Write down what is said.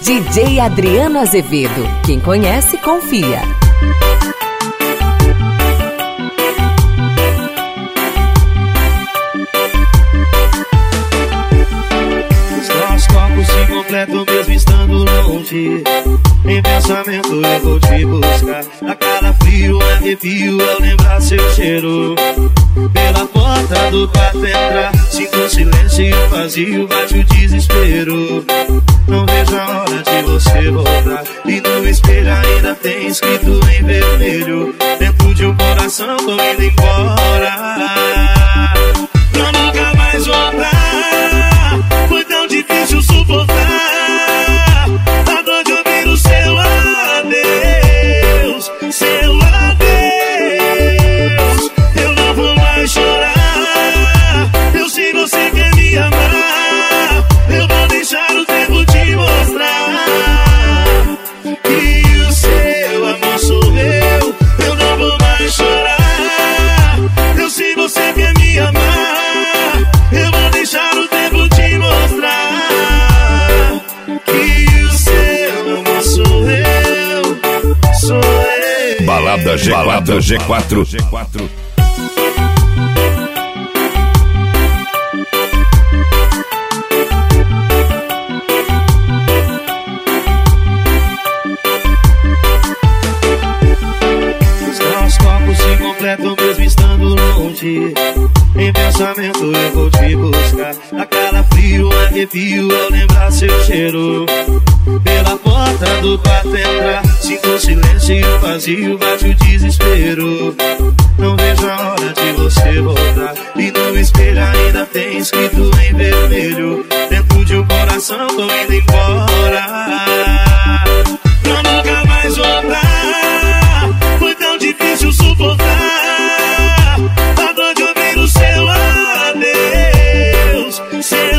DJ Adriano Azevedo. Quem conhece, confia. Os nossos corpos se completam mesmo estando longe. Em pensamento eu vou te buscar. A calafrio, arrepio ao lembrar seu cheiro. Pela porta do quarto entrar, sinto o silêncio e o vazio, bate o desespero. Não vejo a hora de você voltar. E no espelho ainda tem escrito em vermelho: dentro de um coração tô indo embora, pra nunca mais voltar. Foi tão difícil suportar a dor de ouvir o seu adeus, seu adeus. Eu não vou mais chorar. Eu sei você quer me amar. Eu vou deixar o tempo te mostrar que o seu amor sou eu. Eu não vou mais chorar. Eu sei você quer me amar. Eu vou deixar o tempo te mostrar que o seu amor sou eu. Sou eu. Balada G4. Mesmo estando longe, em pensamento eu vou te buscar. A calafrio, arrepio ao lembrar seu cheiro. Pela porta do quarto entrar, sinto o silêncio e o vazio, bate o desespero. Não vejo a hora de você voltar. E no espelho ainda tem escrito em vermelho: dentro de um coração tô indo embora, pra nunca mais voltar. Foi tão difícil suportar a dor de ouvir o seu adeus, seu